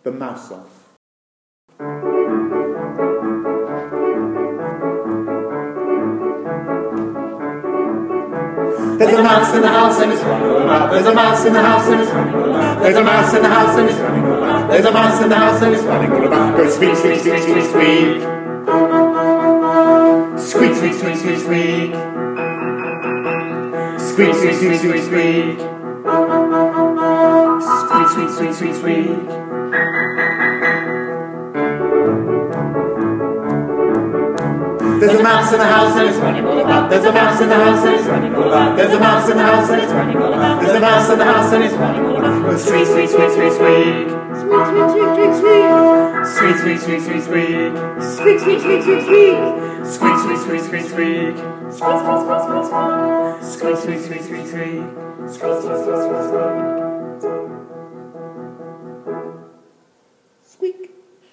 the mouse off. There's a mouse in the house and it's running all about. There's a mouse in the house and it's running all about. There's a mouse in the house and it's running all about. There's a mouse in the house and it's running all about. Go squeak, squeak, squeak, squeak, squeak. Squeak, squeak, squeak, squeak, squeak. Squeak, squeak, squeak, squeak, squeak. Squeak, squeak, squeak, squeak, squeak. There's a mouse in the house and it's running all about. There's a mouse in the house and it's running all about. There's a mouse in the house and it's running all about. There's a mouse in the house and it's running all about. Squeak, squeak, squeak, squeak, squeak. Squeak, squeak, squeak, squeak, squeak. Squeak, squeak, squeak, squeak, squeak. Squeak, squeak, squeak, squeak, squeak. Squeak, squeak, squeak, squeak, squeak. Squeak, squeak, squeak, squeak, squeak. Squeak, squeak, squeak, squeak, squeak. Squeak, squeak, squeak, squeak, squeak.